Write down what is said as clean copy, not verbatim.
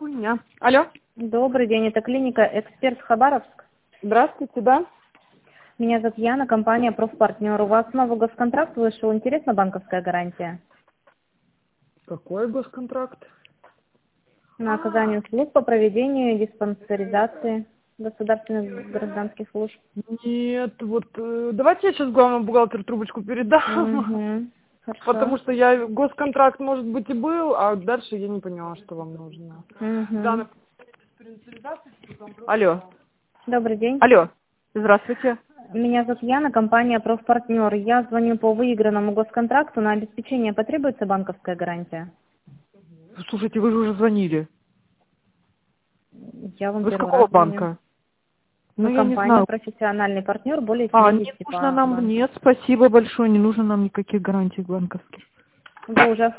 хуйня. Алло. Добрый день, это клиника «Эксперт» Хабаровск. Здравствуйте, да? Меня зовут Яна, компания «Профпартнер». У вас новый госконтракт вышел, интересна банковская гарантия? Какой госконтракт? На оказание услуг по проведению диспансеризации государственных гражданских служб. Нет, вот давайте я сейчас главному бухгалтеру трубочку передам. Угу. Хорошо. Потому что я госконтракт, может быть, и был, а дальше я не поняла, что вам нужно. Угу. Алло. Добрый день. Алло. Здравствуйте. Меня зовут Яна, компания «Профпартнер». Я звоню по выигранному госконтракту. На обеспечение потребуется банковская гарантия? Слушайте, вы же уже звонили. Я вам Вы с первый какого раз звоню. банка? Ну, я не компания знаю. «Профессиональный партнер», более А, 70 не нужно нам, банков. нет, спасибо большое, не нужно нам никаких гарантий банковских. Вы уже